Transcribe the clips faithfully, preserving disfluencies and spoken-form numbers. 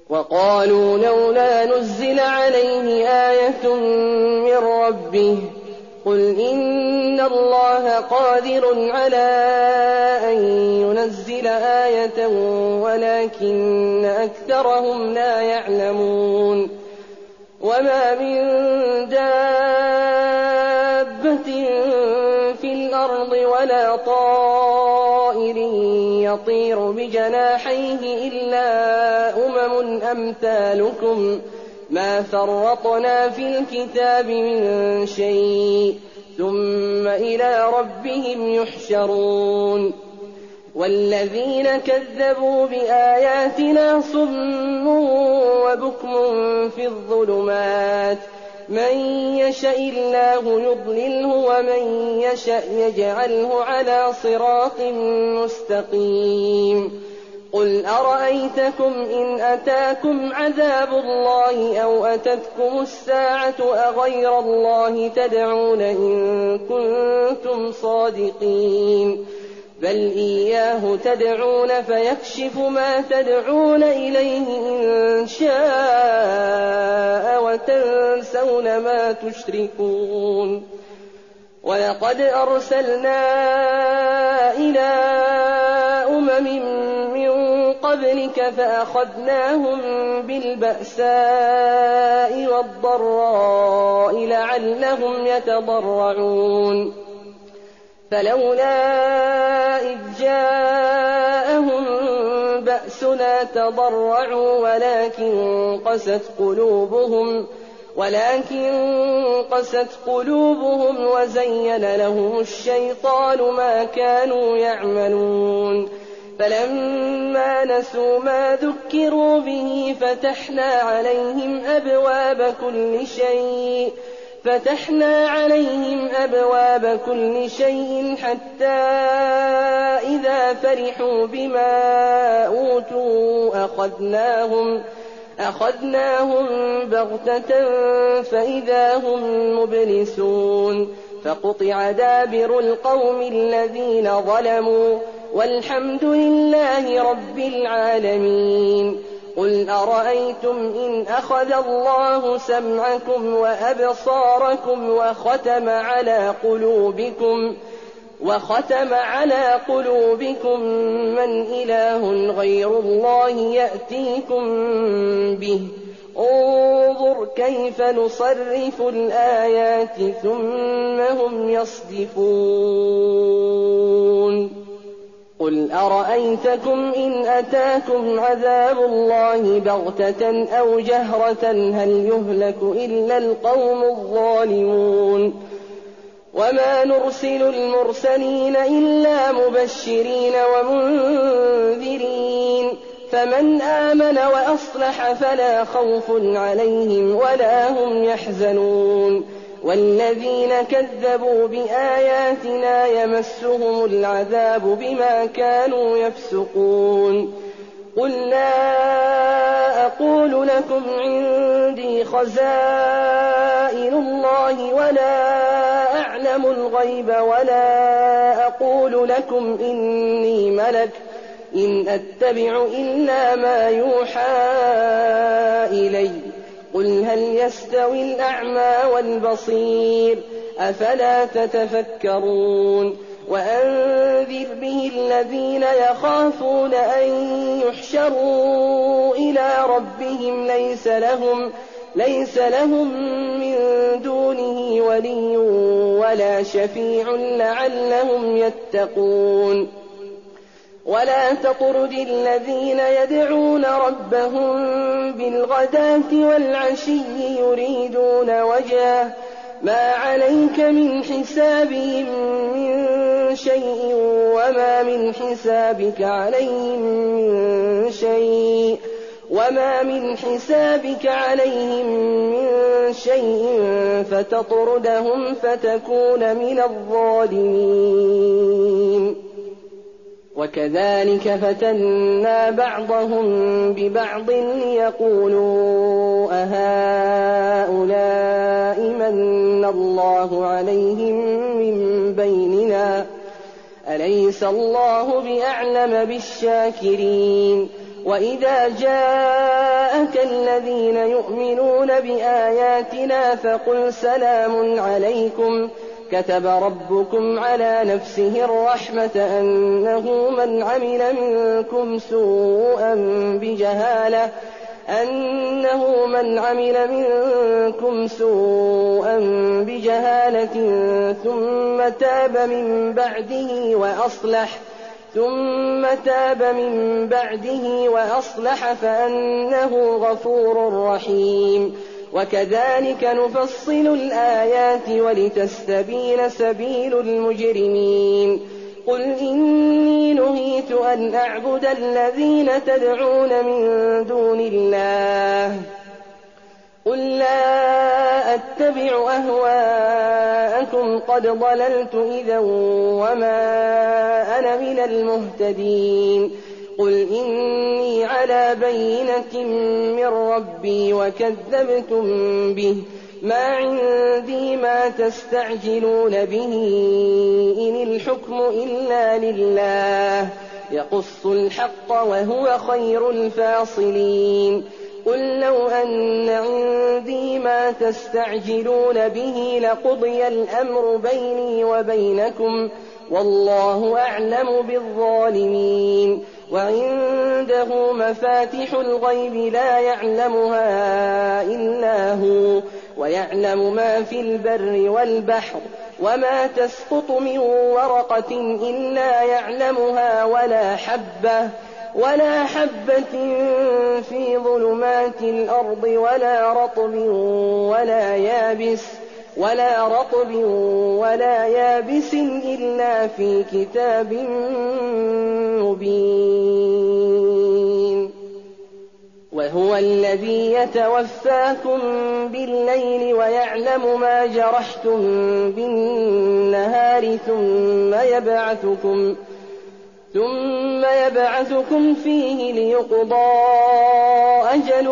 وقالوا لولا نزل عليه آية من ربه قل إن الله قادر على أن ينزل آية ولكن أكثرهم لا يعلمون وما من دابة في الأرض ولا طائر يطير بجناحيه إلا أمم أمثالكم ما فرطنا في الكتاب من شيء ثم إلى ربهم يحشرون والذين كذبوا بآياتنا صم وبكم في الظلمات من يشاء الله يضلله ومن يشاء يجعله على صراط مستقيم قل أرأيتكم إن أتاكم عذاب الله أو أتتكم الساعة أغير الله تدعون إن كنتم صادقين بل إياه تدعون فيكشف ما تدعون إليه إن شاء وتنسون ما تشركون ولقد أرسلنا إلى أمم من قبلك فأخذناهم بالبأساء والضراء لعلهم يتضرعون فلولا إذ جاءهم بأسنا تضرعوا ولكن قست قلوبهم ولكن قست قلوبهم وزين لهم الشيطان ما كانوا يعملون فلما نسوا ما ذكروا به فتحنا عليهم أبواب كل شيء فتحنا عليهم أبواب كل شيء حتى إذا فرحوا بما أوتوا أخذناهم أخذناهم بغتة فإذا هم مبلسون فقطع دابر القوم الذين ظلموا والحمد لله رب العالمين قل أرأيتم إن أخذ الله سمعكم وأبصاركم وختم على قلوبكم وختم على قلوبكم من إله غير الله يأتيكم به انظر كيف نصرف الآيات ثم هم يصدفون قل أرأيتكم إن أتاكم عذاب الله بغتة أو جهرة هل يهلك إلا القوم الظالمون وما نرسل المرسلين إلا مبشرين ومنذرين فمن آمن وأصلح فلا خوف عليهم ولا هم يحزنون والذين كذبوا بآياتنا يمسهم العذاب بما كانوا يفسقون قل لا أقول لكم عندي خزائن الله ولا أعلم الغيب ولا أقول لكم إني ملك إن أتبع إلا ما يوحى إلي قل هل يستوي الأعمى والبصير أفلا تتفكرون وأنذر به الذين يخافون أن يحشروا إلى ربهم ليس لهم ليس لهم من دونه ولي ولا شفيع لعلهم يتقون ولا تطرد الذين يدعون ربهم بالغداة والعشي يريدون وجهه ما عليك من حسابهم من شيء وما من حسابك عليهم من شيء وما من حسابك عليهم من شيء فتطردهم فتكون من الظالمين وكذلك فتنا بعضهم ببعض ليقولوا أهؤلاء من الله عليهم من بيننا أليس الله بأعلم بالشاكرين وإذا جاءك جاءك الذين يؤمنون بآياتنا فقل سلام عليكم كتب ربكم على نفسه الرحمة أنه من عمل منكم سوءا بجهالة أنه من عمل منكم سوءا بجهالة ثم تاب من بعده وأصلح ثم تاب من بعده وأصلح فأنه غفور رحيم. وكذلك نفصل الآيات ولتستبين سبيل المجرمين. قل إني نهيت أن أعبد الذين تدعون من دون الله قل لا أتبع أهواءكم قد ضللت إذا وما أنا من المهتدين. قل إني على بينة من ربي وكذبتم به ما عندي ما تستعجلون به إن الحكم إلا لله يقص الحق وهو خير الفاصلين. قل لو أن عندي ما تستعجلون به لقضي الأمر بيني وبينكم والله أعلم بالظالمين. وعنده مفاتح الغيب لا يعلمها إلا هو ويعلم ما في البر والبحر وما تسقط من ورقة إلا يعلمها ولا حبة ولا حبة في ظلمات الأرض ولا رطب ولا يابس ولا رطب ولا يابس إلا في كتاب مبين. وهو الذي يتوفاكم بالليل ويعلم ما جرحتم بالنهار ثم يبعثكم ثم يبعثكم فيه ليقضى أجل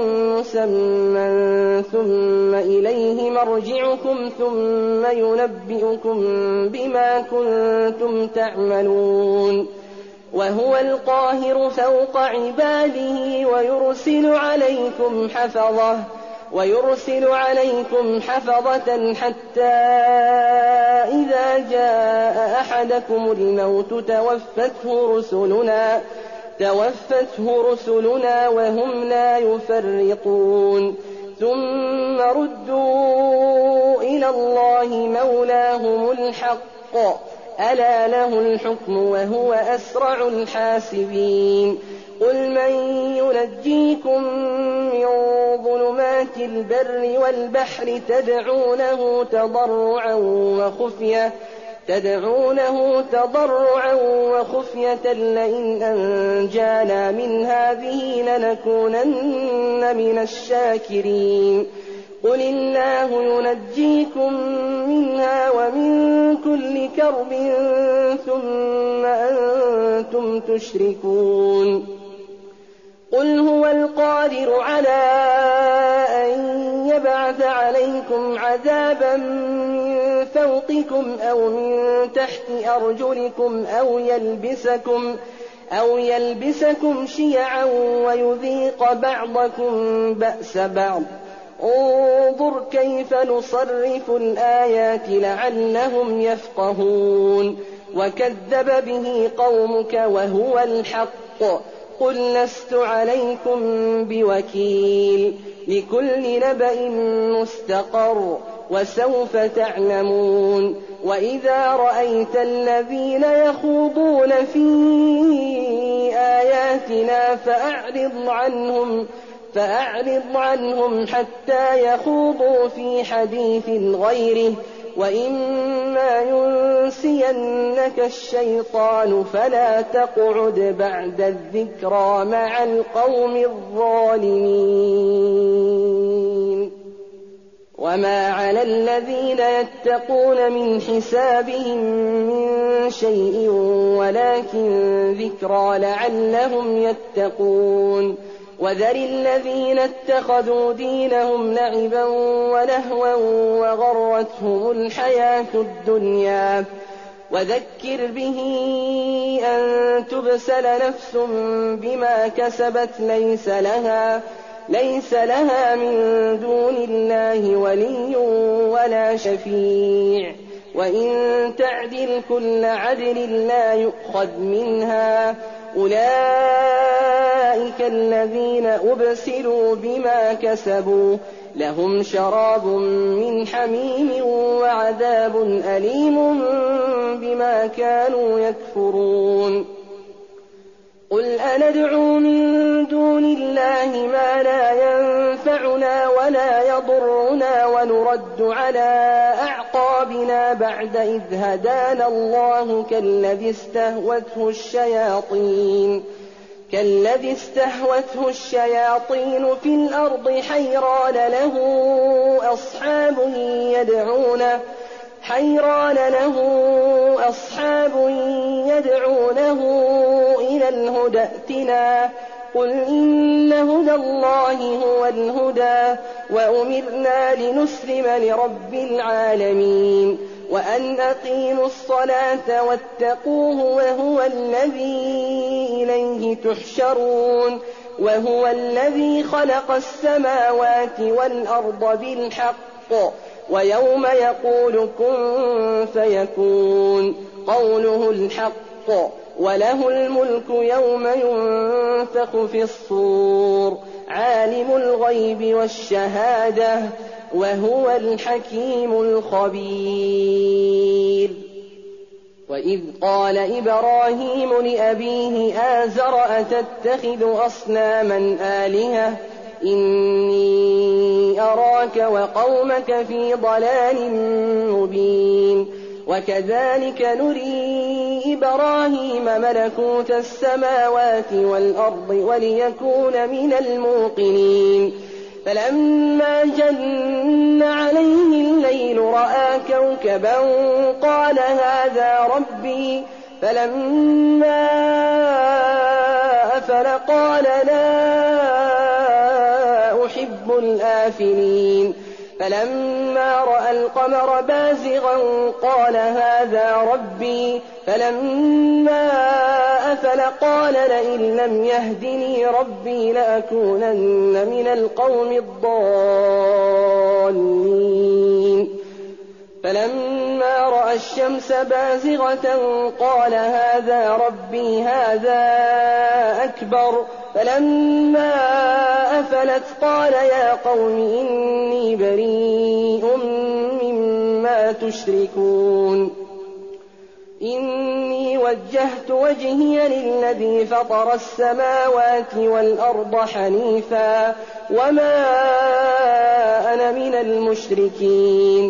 مسمى ثم إليه مرجعكم ثم ينبئكم بما كنتم تعملون. وهو القاهر فوق عباده ويرسل عليكم حفظة ويرسل عليكم حفظة حتى إذا جاء أحدكم الموت توفته رسلنا توفته رسلنا وهم لا يفرطون ثم ردوا إلى الله مولاهم الحق ألا له الحكم وهو أسرع الحاسبين. قل من ينجيكم من ظلمات البر والبحر تدعونه تضرعا وخفية تدعونه تضرعا وخفية لئن أنجانا من هذه لنكونن من الشاكرين. قل الله ينجيكم منها ومن كل كرب ثم أنتم تشركون. قل هو القادر على أن يبعث عليكم عذابا من فوقكم أو من تحت أرجلكم أو يلبسكم أو يلبسكم شيعا ويذيق بعضكم بأس بعض. انظر كيف نصرف الآيات لعلهم يفقهون. وكذب به قومك وهو الحق قل لست عليكم بوكيل لكل نبأ مستقر وسوف تعلمون. وإذا رأيت الذين يخوضون في آياتنا فأعرض عنهم فأعرض عنهم حتى يخوضوا في حديث غيره وإما ينسينك الشيطان فلا تقعد بعد الذكرى مع القوم الظالمين. وما على الذين يتقون من حسابهم من شيء ولكن ذكرى لعلهم يتقون. وذر الذين اتخذوا دينهم لعبا ولهوا وغرتهم الحياة الدنيا وذكر به أن تبسل نفس بما كسبت ليس لها ليس لها من دون الله ولي ولا شفيع وإن تعدل كل عدل لا يؤخذ منها أولئك الذين أبسلوا بما كسبوا لهم شراب من حميم وعذاب أليم بما كانوا يكفرون قل أندعو من دون الله ما لا ينفعنا ولا يضرنا ونرد على أعقابنا بعد إذ هدانا الله كالذي استهوته الشياطين كالذي استهوته الشياطين في الأرض حيران له أصحاب يدعونه حيران له أصحاب يدعونه إلى الهدى ائتنا قل إن هدى الله هو الهدى وأمرنا لنسلم لرب العالمين وأن أقيموا الصلاة واتقوه وهو الذي إليه تحشرون وهو الذي خلق السماوات والأرض بالحق ويوم يقول كن فيكون قوله الحق وله الملك يوم ينفخ في الصور عالم الغيب والشهادة وهو الحكيم الخبير وإذ قال إبراهيم لأبيه آزر أتتخذ أصناما آلهة إني أراك وقومك في ضلال مبين وكذلك نري إبراهيم ملكوت السماوات والأرض وليكون من الموقنين فلما جن عليه الليل رأى كوكبا قال هذا ربي فلما أفل قال لا أحب الآفلين فلما رأى القمر بازغا قال هذا ربي فلما أفل قال لئن لم يهدني ربي لأكونن من القوم الضالين فلما رأى الشمس بازغة قال هذا ربي هذا أكبر فلما أفلت قال يا قوم إني بريء مما تشركون إني وجهت وجهي للذي فطر السماوات والأرض حنيفا وما أنا من المشركين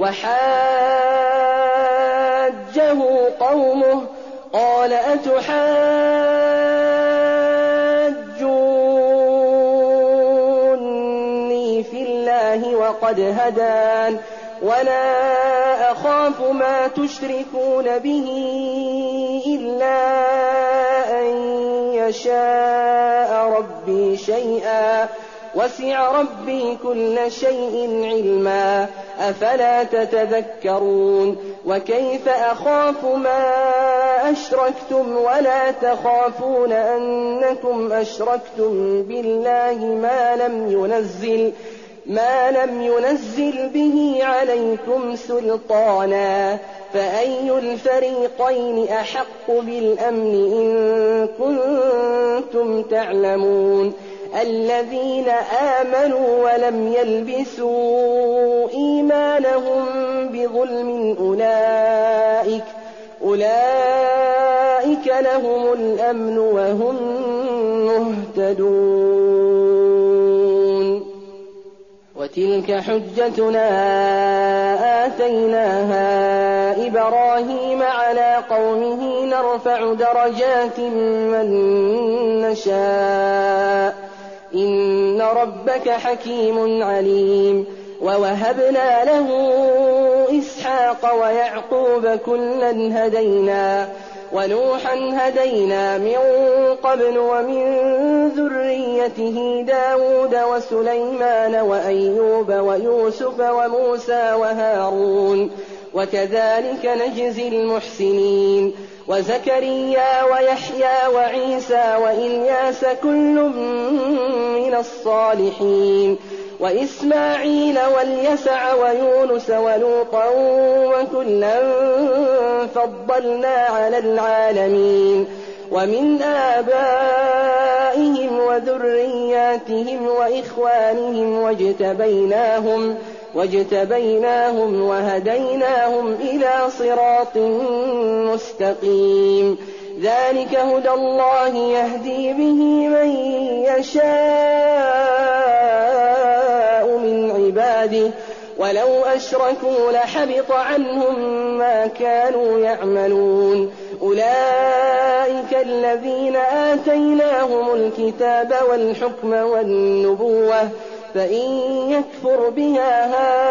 وحاجه قومه قال أتحاجوني في الله وقد هدان ولا أخاف ما تشركون به إلا أن يشاء ربي شيئا وسع ربي كل شيء علما أفلا تتذكرون وكيف أخاف ما أشركتم ولا تخافون أنكم أشركتم بالله ما لم ينزل ما لم ينزل به عليكم سلطانا فأي الفريقين أحق بالأمن إن كنتم تعلمون الذين آمنوا ولم يلبسوا إيمانهم بظلم أولئك أولئك لهم الأمن وهم مهتدون وتلك حجتنا آتيناها إبراهيم على قومه نرفع درجات من نشاء إن ربك حكيم عليم ووهبنا له إسحاق ويعقوب كلا هدينا ونوحا هدينا من قبل ومن ذريته داود وسليمان وأيوب ويوسف وموسى وهارون وكذلك نجزي المحسنين وزكريا ويحيى وعيسى وإلياس كل من الصالحين وإسماعيل واليسع ويونس ولوطا وكلا فضلنا على العالمين ومن آبائهم وذرياتهم وإخوانهم واجتبيناهم واجتبيناهم وهديناهم إلى صراط مستقيم ذلك هدى الله يهدي به من يشاء من عباده ولو أشركوا لحبط عنهم ما كانوا يعملون أولئك الذين آتيناهم الكتاب والحكم والنبوة فإن يكفر بها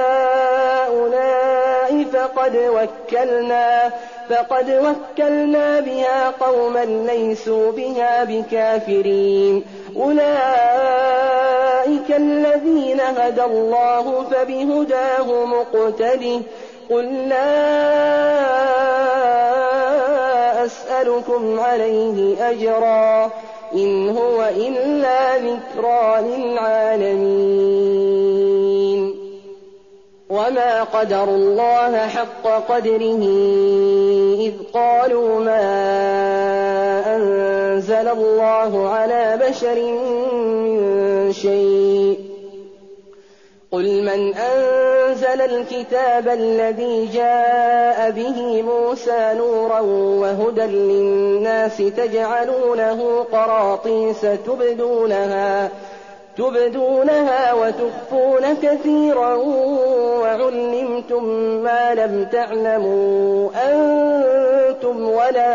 هؤلاء فقد وكلنا فقد وكلنا بها قوما ليسوا بها بكافرين أولئك الذين هدى الله فبهداه مقتده قل لا أسألكم عليه أجرا إن هو إلا ذكرى للعالمين وما قدروا الله حق قدره إذ قالوا ما أنزل الله على بشر من شيء قل من أنزل الكتاب الذي جاء به موسى نورا وهدى للناس تجعلونه قراطيس تبدونها تبدونها وتخفون كثيرا وعلمتم ما لم تعلموا أنتم ولا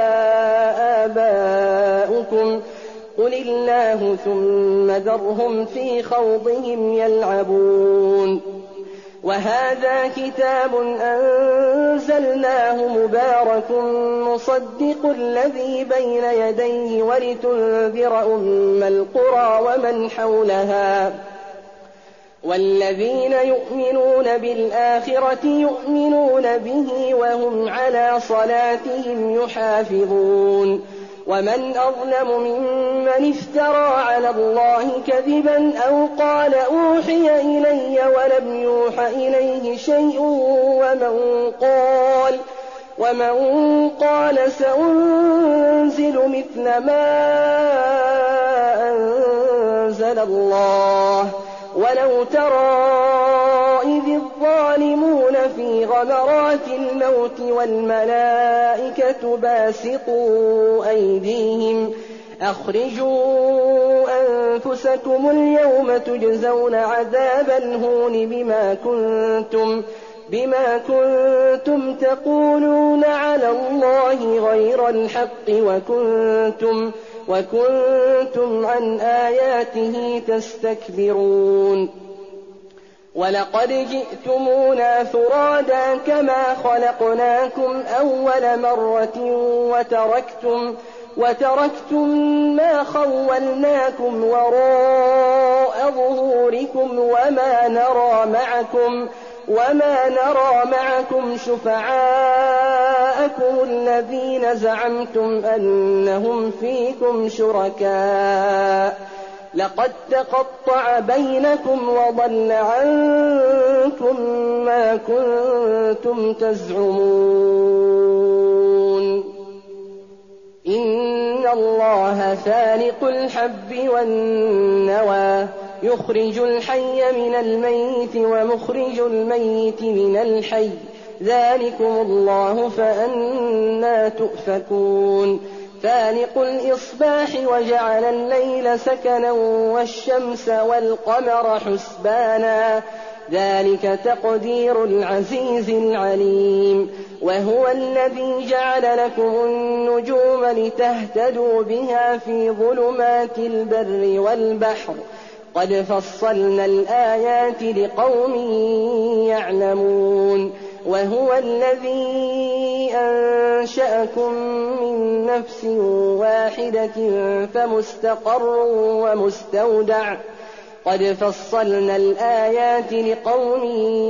آباؤكم قل الله ثم ذرهم في خوضهم يلعبون وهذا كتاب أنزلناه مبارك مصدق الذي بين يديه ولتنذر أم القرى ومن حولها والذين يؤمنون بالآخرة يؤمنون به وهم على صلاتهم يحافظون ومن أظلم ممن افترى على الله كذبا أو قال أوحي إلي ولم يوح إليه شيء ومن قال ومن قال سأنزل مثل ما أنزل الله ولو ترى إذ الظالمون في غمرات الموت والملائكة باسطوا أيديهم أخرجوا أنفسكم اليوم تجزون عذاب الهون بما كنتم بما كنتم تقولون على الله غير الحق وكنتم وكنتم عن آياته تستكبرون ولقد جئتمونا فرادا كما خلقناكم أول مرة وتركتم وتركتم ما خولناكم وراء ظهوركم وما نرى معكم وما نرى معكم شفعاءكم الذين زعمتم أنهم فيكم شركاء لقد تقطع بينكم وضل عنكم ما كنتم تزعمون إن الله فالق الحب والنوى يخرج الحي من الميت ومخرج الميت من الحي ذلكم الله فأنى تؤفكون فالق الإصباح وجعل الليل سكنا والشمس والقمر حسبانا ذلك تقدير العزيز العليم وهو الذي جعل لكم النجوم لتهتدوا بها في ظلمات البر والبحر قد فصلنا الآيات لقوم يعلمون وهو الذي أنشأكم من نفس واحدة فمستقر ومستودع قد فصلنا الآيات لقوم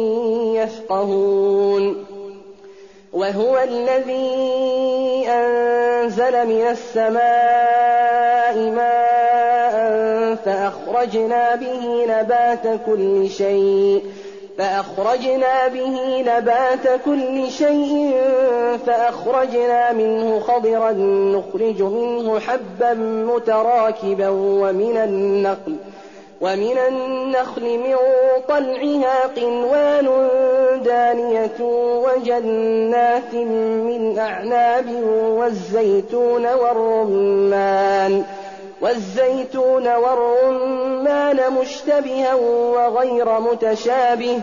يفقهون وهو الذي أنزل من السماء ماء فأخرجنا به نبات كل شيء فأخرجنا به نبات كل شيء فأخرجنا منه خضرا نخرج منه حبا متراكبا ومن النخل ومن النخل من طلعها قنوان دانية وجنات من أعناب والزيتون والرمان والزيتون والرمان مشتبها وغير متشابه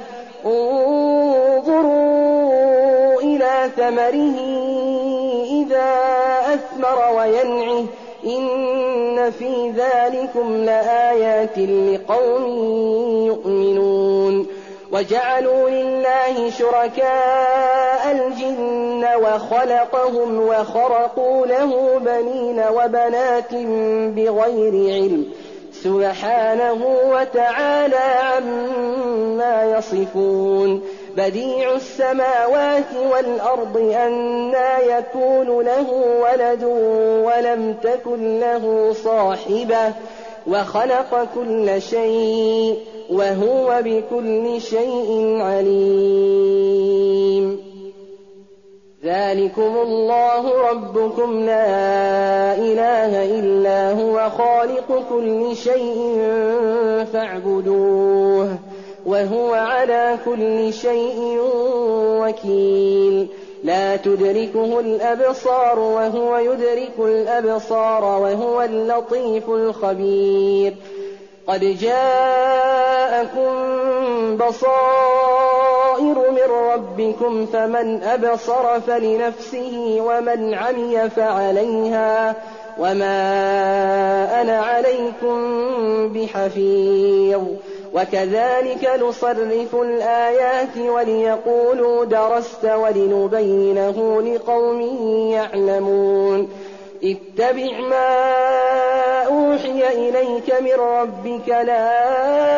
انظروا إلى ثمره إذا أثمر وينعه إن في ذلكم لآيات لقوم يؤمنون وجعلوا لله شركاء الجن وخلقهم وخرقوا له بنين وبنات بغير علم سبحانه وتعالى عما يصفون بديع السماوات والأرض أنى يكون له ولد ولم تكن له صاحبة وخلق كل شيء وهو بكل شيء عليم ذلكم الله ربكم لا إله إلا هو خالق كل شيء فاعبدوه وهو على كل شيء وكيل لا تدركه الأبصار وهو يدرك الأبصار وهو اللطيف الخبير قد جاءكم بصائر من ربكم فمن أبصر فلنفسه ومن عمي فعليها وما أنا عليكم بحفيظ وكذلك نصرف الآيات وليقولوا درست ولنبينه لقوم يعلمون اتبع ما أوحي إليك من ربك لا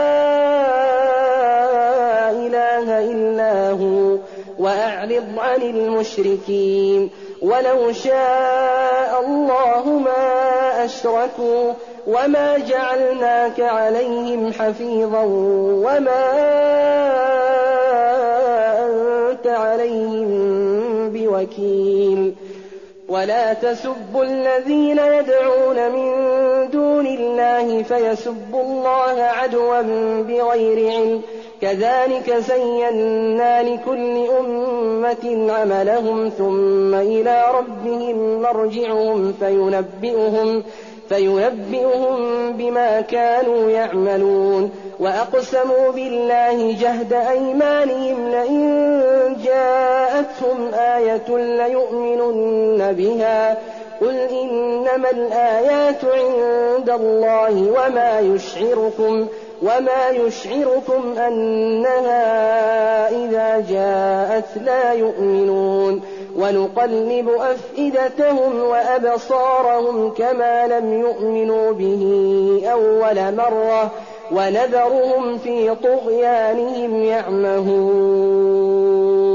إله إلا هو وأعرض عن المشركين ولو شاء الله ما أشركوا وما جعلناك عليهم حفيظا وما أنت عليهم بوكيل ولا تسبوا الذين يدعون من دون الله فيسبوا الله عدوا بغير علم كذلك زينا لكل أمة عملهم ثم إلى ربهم مرجعهم فينبئهم فينبئهم بما كانوا يعملون وأقسموا بالله جهد أيمانهم لئن جاءتهم آية ليؤمنن بها قل إنما الآيات عند الله وما يشعركم وما يشعركم أنها إذا جاءت لا يؤمنون ونقلب أفئدتهم وأبصارهم كما لم يؤمنوا به أول مرة ونذرهم في طغيانهم يعمهون